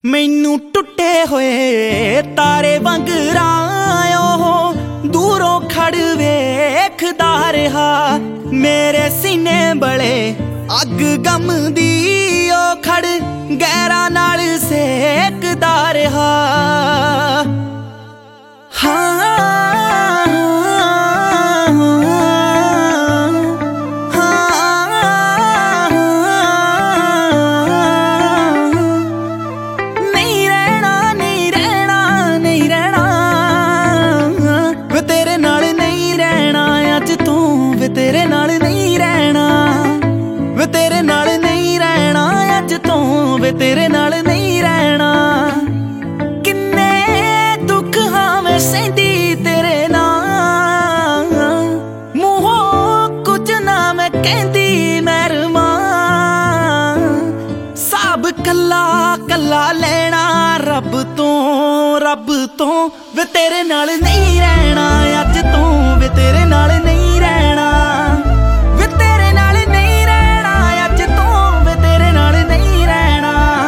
मैनू टुटे होए तारे वांगरां ओह दूरों खड़ वेखदा रहा। मेरे सीने बड़े अग गम दी ओ खड़ गैरा नाल सेकदा रहा। तेरे नाल नहीं रहना वे, तेरे नाल नहीं रहना अज तो वे, तेरे नाल नहीं रहना। किन्ने दुख हाँ मैं सहंदी तेरे नाल, मूहों कुछ ना मैं कहंदी मेहरमा। साब कला कला लेना रब तो वे, तेरे नाल नहीं रहना अज तो वे, तेरे नाल नहीं रहना वे, तेरे नाल नहीं रहना अज तो वे, तेरे नाल नहीं रहना।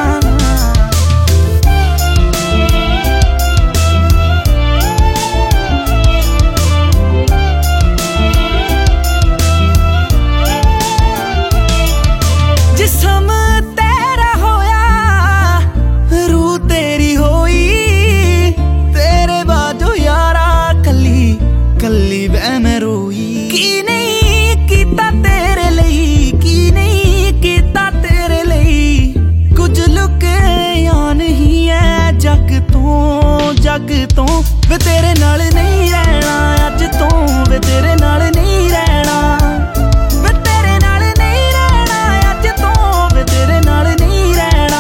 जिस्म तेरा होया रूह तेरी होई, तेरे बाजो यारा कली कली वह मैं रोई। की नहीं कीता तेरे लई, की नहीं कीता तेरे लई, कुछ लुकिया नहीं है जग तो वे, तेरे नाल नहीं रहना अज तो वे, तेरे नाल नहीं रहना वे, तेरे नाल नहीं रहना अज तो वे, तेरे नाल नहीं रहना।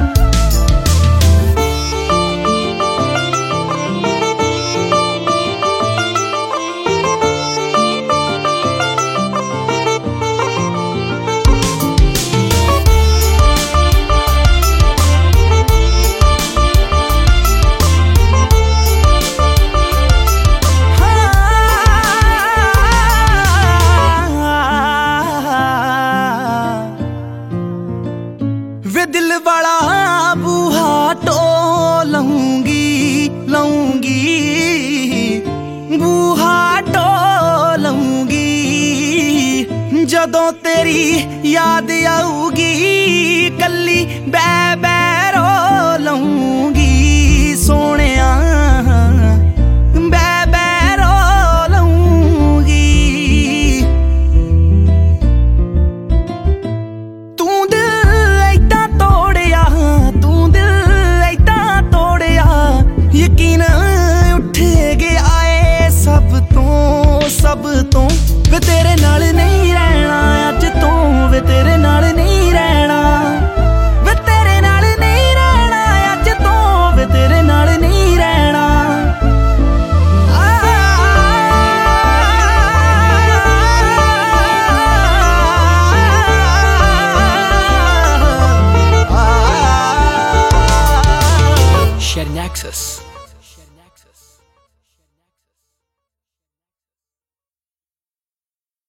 वे दिल वाला बूहा टो लूंगी बूहा टो लूंगी, जदों तेरी याद आऊगी कली बै रो लूंगी। सोहणिया बै रो लूंगी। तू यकीन उठ गया है सब तो वे, तेरे नाल नहीं रहना अज तो वे, तेरे नाल नहीं रहना वे, तेरे नाल नहीं रहना अज तो वे, तेरे नाल नहीं रहना। Sharing access.